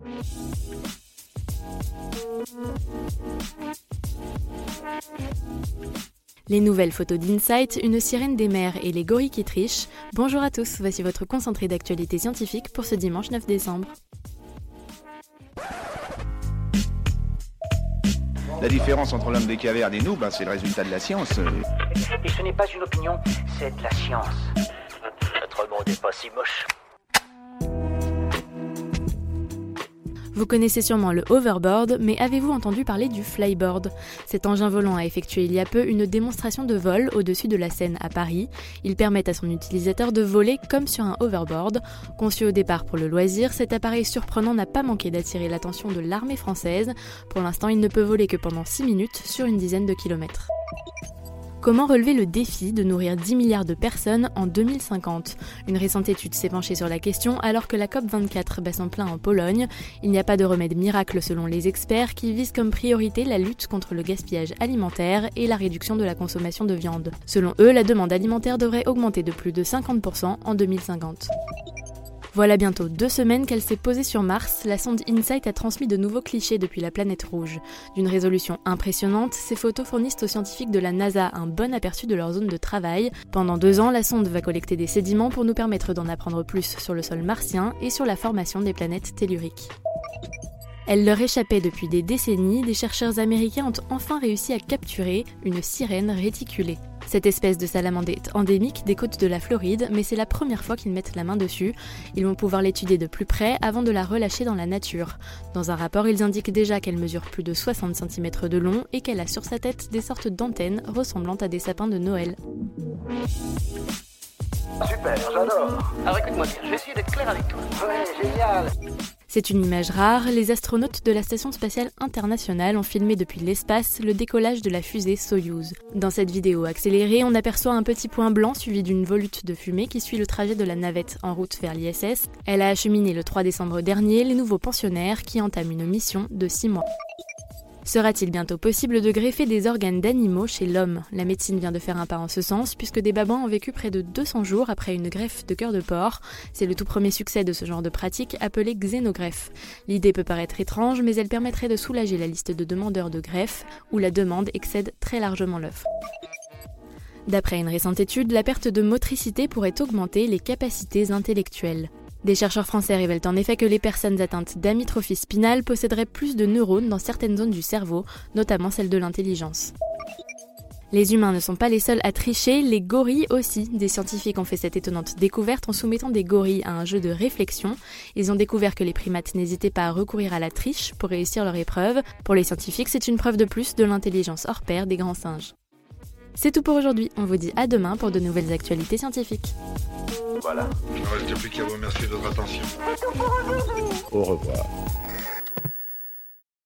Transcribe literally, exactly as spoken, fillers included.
Les nouvelles photos d'Insight, une sirène des mers et les gorilles qui trichent. Bonjour à tous, voici votre concentré d'actualité scientifique pour ce dimanche neuf décembre. La différence entre l'homme des cavernes et nous, ben, c'est le résultat de la science. Et ce n'est pas une opinion, c'est de la science. Notre monde n'est pas si moche. Vous connaissez sûrement le hoverboard, mais avez-vous entendu parler du flyboard ? Cet engin volant a effectué il y a peu une démonstration de vol au-dessus de la Seine à Paris. Il permet à son utilisateur de voler comme sur un hoverboard. Conçu au départ pour le loisir, cet appareil surprenant n'a pas manqué d'attirer l'attention de l'armée française. Pour l'instant, il ne peut voler que pendant six minutes sur une dizaine de kilomètres. Comment relever le défi de nourrir dix milliards de personnes en deux mille cinquante ? Une récente étude s'est penchée sur la question alors que la COP vingt-quatre bat son plein en Pologne. Il n'y a pas de remède miracle selon les experts qui visent comme priorité la lutte contre le gaspillage alimentaire et la réduction de la consommation de viande. Selon eux, la demande alimentaire devrait augmenter de plus de cinquante pour cent en deux mille cinquante. Voilà bientôt deux semaines qu'elle s'est posée sur Mars, la sonde InSight a transmis de nouveaux clichés depuis la planète rouge. D'une résolution impressionnante, ces photos fournissent aux scientifiques de la NASA un bon aperçu de leur zone de travail. Pendant deux ans, la sonde va collecter des sédiments pour nous permettre d'en apprendre plus sur le sol martien et sur la formation des planètes telluriques. Elle leur échappait depuis des décennies, des chercheurs américains ont enfin réussi à capturer une sirène réticulée. Cette espèce de salamandre est endémique des côtes de la Floride, mais c'est la première fois qu'ils mettent la main dessus. Ils vont pouvoir l'étudier de plus près avant de la relâcher dans la nature. Dans un rapport, ils indiquent déjà qu'elle mesure plus de soixante centimètres de long et qu'elle a sur sa tête des sortes d'antennes ressemblant à des sapins de Noël. Super, j'adore. Alors écoute-moi bien, je vais essayer d'être clair avec toi. Ouais, génial. C'est une image rare, les astronautes de la Station spatiale internationale ont filmé depuis l'espace le décollage de la fusée Soyouz. Dans cette vidéo accélérée, on aperçoit un petit point blanc suivi d'une volute de fumée qui suit le trajet de la navette en route vers l'I S S. Elle a acheminé le trois décembre dernier les nouveaux pensionnaires qui entament une mission de six mois. Sera-t-il bientôt possible de greffer des organes d'animaux chez l'homme ? La médecine vient de faire un pas en ce sens puisque des babans ont vécu près de deux cents jours après une greffe de cœur de porc. C'est le tout premier succès de ce genre de pratique appelé xénogreffe. L'idée peut paraître étrange mais elle permettrait de soulager la liste de demandeurs de greffe où la demande excède très largement l'offre. D'après une récente étude, la perte de motricité pourrait augmenter les capacités intellectuelles. Des chercheurs français révèlent en effet que les personnes atteintes d'amyotrophie spinale posséderaient plus de neurones dans certaines zones du cerveau, notamment celle de l'intelligence. Les humains ne sont pas les seuls à tricher, les gorilles aussi. Des scientifiques ont fait cette étonnante découverte en soumettant des gorilles à un jeu de réflexion. Ils ont découvert que les primates n'hésitaient pas à recourir à la triche pour réussir leur épreuve. Pour les scientifiques, c'est une preuve de plus de l'intelligence hors pair des grands singes. C'est tout pour aujourd'hui, on vous dit à demain pour de nouvelles actualités scientifiques. Voilà. Il ne reste plus qu'à vous remercier de votre attention. Au revoir.